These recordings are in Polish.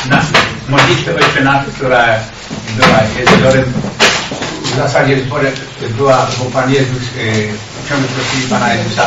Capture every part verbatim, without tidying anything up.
na modlitwę Ojcze Nasz, która była jedynorem, w zasadzie była, bo Pan Jezus ciągle prosili Pana Jezusa,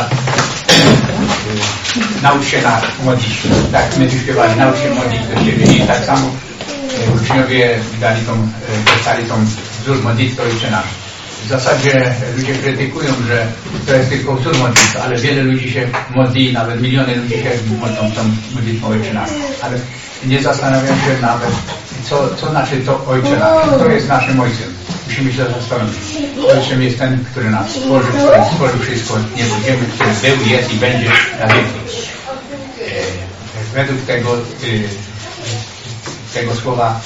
naucz się na modlić się. Tak my tu śpiewali, naucz się modlić do siebie. I tak samo uczniowie dali tą, dostali tą wzór modlitwy Ojcze Nasz. W zasadzie ludzie krytykują, że to jest tylko wzór modlitwy, ale wiele ludzi się modli, nawet miliony ludzi się modlą tą modlitwą Ojcze Nasz. Ale nie zastanawiam się nawet, co, co znaczy to Ojcze Nasz. Kto jest naszym Ojcem? Musimy się zastanowić. Ojcem jest ten, który nas stworzył, który stworzył wszystko, nie będziemy, który był, jest i będzie na wieki. E, według tego, e, tego słowa,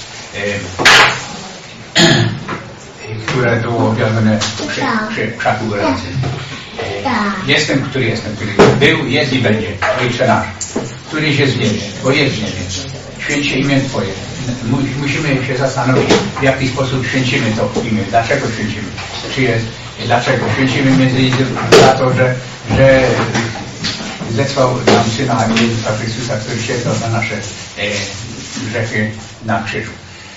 e, które było objawione przy, przy krzaku gorącym. Jestem, który jestem, który był, jest i będzie. Ojcze Nasz, któryś jest w niebie, bo jest w niebie. Święć się imię Twoje. Musimy się zastanowić, w jaki sposób święcimy to imię. Dlaczego święcimy? Czy jest, dlaczego? Święcimy między innymi za to, że, że zesłał nam Syna Jezusa Chrystusa, który cierpiał za nasze e, grzechy na krzyżu.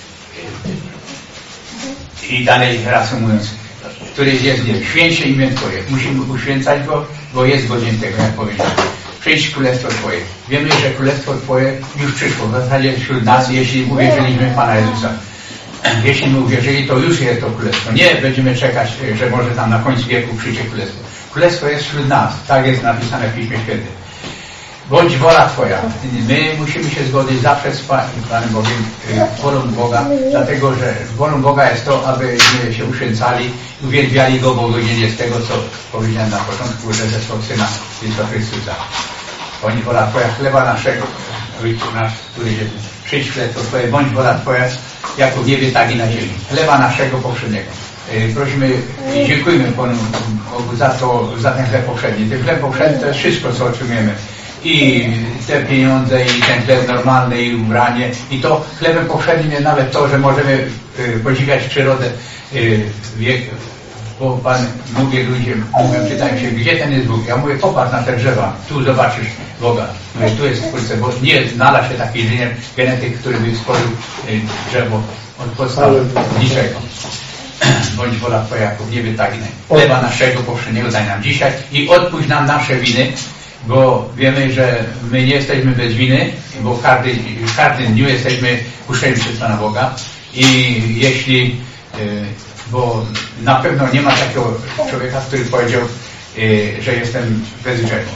I dalej reasumując, który jest w niebie. Święć się imię Twoje. Musimy uświęcać Go, bo jest godzien tego, jak powiedziałem. Przyjdź Królestwo Twoje. Wiemy, że Królestwo Twoje już przyszło. W zasadzie wśród nas, jeśli uwierzyliśmy w Pana Jezusa. Jeśli my uwierzyli, to już jest to Królestwo. Nie będziemy czekać, że może tam na końcu wieku przyjdzie Królestwo. Królestwo jest wśród nas. Tak jest napisane w Piśmie Świętym. Bądź wola Twoja. My musimy się zgodzić zawsze z Panem Bogiem, wolą Boga, dlatego że wolą Boga jest to, abyśmy się uświęcali, uwielbiali Go, bo godzien jest tego, co powiedziałem na początku, że zesłał Syna Jezusa Chrystusa. Bądź wola Twoja, chleba naszego, Ojcze nasz, który jest, przyjdź królestwo Twoje, bądź wola Twoja, jako w niebie, tak i na ziemi. Chleba naszego powszedniego. Prosimy i dziękujemy Panu Bogu za to, za ten chleb powszedni. Ten chleb powszedni to jest wszystko, co otrzymujemy. I te pieniądze, i ten chleb normalny, i ubranie. I to chlebem powszednim jest nawet to, że możemy y, podziwiać przyrodę. Y, wiek, bo Pan mówi ludziom, mówią, pytają się, gdzie ten jest Bóg? Ja mówię, popatrz na te drzewa, tu zobaczysz Boga. Mówię, tu jest Twórca, bo nie znalazł się taki inżynier, genetyk, który by stworzył y, drzewo od podstawy niczego. Bądź wola Twoja, jako w niebie, tak i na chleba naszego powszedniego daj nam dzisiaj i odpuść nam nasze winy, bo wiemy, że my nie jesteśmy bez winy, bo każdy, w każdym dniu jesteśmy puszczeni przez Pana Boga i jeśli, bo na pewno nie ma takiego człowieka, który powiedział, że jestem bez grzechu.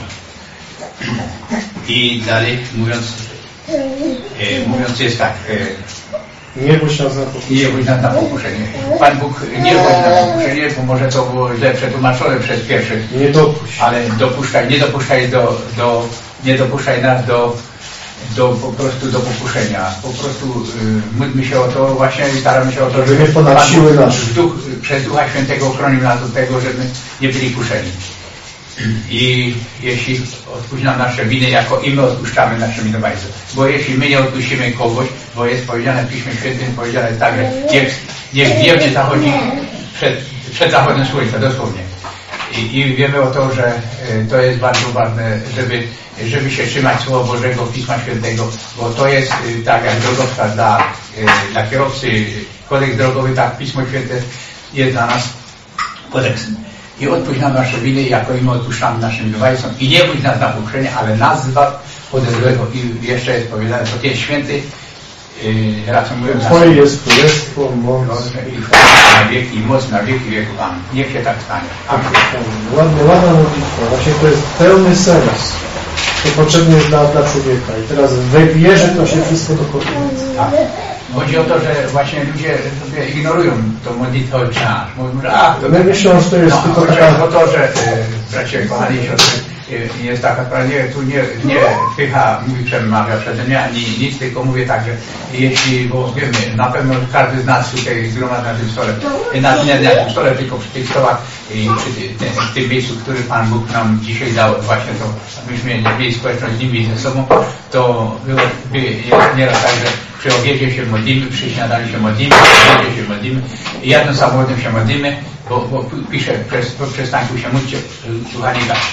I dalej mówiąc, mówiąc jest tak, nie bój nas na pokuszenie. Nie bój nas na pokuszenie. Pan Bóg nie bój na pokuszenie, bo może to było źle przetłumaczone przez pierwszych. Nie dopuść. Ale dopuszczaj, nie dopuszczaj do, do nie dopuszczaj nas do, do po prostu do pokuszenia. Po prostu y, módlmy się o to właśnie i staramy się o to, żeby ponad siły nasze. Duch, przez Ducha Świętego ochronił nas od tego, żeby nie byli kuszeni. I jeśli odpuści nam nasze winy, jako i my odpuszczamy naszym winowajcom. Bo jeśli my nie odpuścimy kogoś, bo jest powiedziane w Piśmie Świętym, powiedziane jest tak, że niech, niech gniew nie zachodzi przed, przed zachodem słońca, dosłownie. I, I wiemy o to, że y, to jest bardzo ważne, żeby, żeby się trzymać Słowa Bożego, Pisma Świętego, bo to jest y, tak jak drogowskaz dla, y, dla kierowcy, kodeks drogowy, tak Pismo Święte jest dla nas kodeksem. I odpuść nam nasze winy, jako i my odpuszczamy naszym winowajcom. I nie bódź nas na pokuszenie, ale nas zbaw ode złego. I jeszcze jest powiedziane, to Ty jest święty, yy, reasumując, Twoje jest królestwo, moc i chwała na wieki, i moc na wieki wieków. Amen. Niech się tak stanie. Amen. Ładna, ładna modlitwa. Właśnie to jest pełny sens. To potrzebne jest dla, dla człowieka. I teraz we wierze to się wszystko dokonuje. Tak. Chodzi o to, że właśnie ludzie sobie ignorują tą modlitwę Ojcze Nasz. Mówią, że ach, to... My myślą, że to jest no, tylko chodzi taka... o to, że e, bracie, kochani siostry, e, jest taka sprawa, nie, tu nie, nie pycha mówi przemawia przeze mnie, ani nic, tylko mówię tak, że jeśli, bo wiemy, na pewno każdy z nas tutaj zgromadzi na tym stole, na, nie na tym stole, tylko przy tych stołach i przy ty, ty, w tym miejscu, który Pan Bóg nam dzisiaj dał, właśnie to, myśmy mieli społeczność z nimi ze sobą, to było, by, jest nieraz tak, że przy obiedzie się modlimy, przy śniadaniu się modlimy, przy obiedzie się modlimy i jadąc samochodem się modlimy, bo, bo pisze, przez, po przystanku się módlcie, słuchani gaście.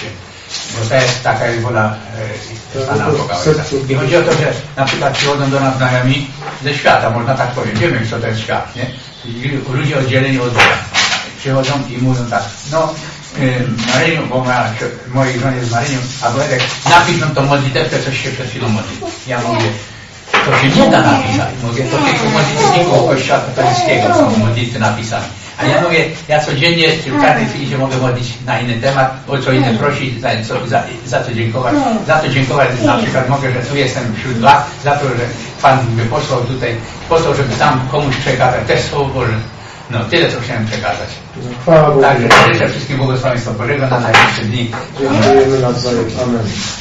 Bo to jest taka jest wola e, Pana Boga Ojca. I chodzi o to, że na przykład przychodzą do nas znajomi ze świata, można tak powiedzieć. Wiemy, co to jest świat, nie? Ludzie oddzieleni od Boga. Przychodzą i mówią tak, no y, Maryniu, bo moja, mojej żonie jest Maryniu, a Władek, napisz nam tą modlitewkę, coś się przed chwilą modli. Ja mówię, to się nie da napisać. Mówię, to tylko modlitewników Kościoła katolickiego są modlitwy napisane. A ja mówię, ja codziennie w każdej chwili się mogę modlić na inny temat, o co inne prosić, za, co, za, za to dziękować. Za to dziękować na przykład mogę, że tu jestem wśród was, za to, że Pan mnie posłał tutaj, posłał, żeby tam komuś przekazać też Słowo Boże. No, tyle, co chciałem przekazać. Chwała Bogu. Także życzę wszystkim błogosławieństwa Bożego na najbliższe dni. Dziękujemy nawzajem. Amen.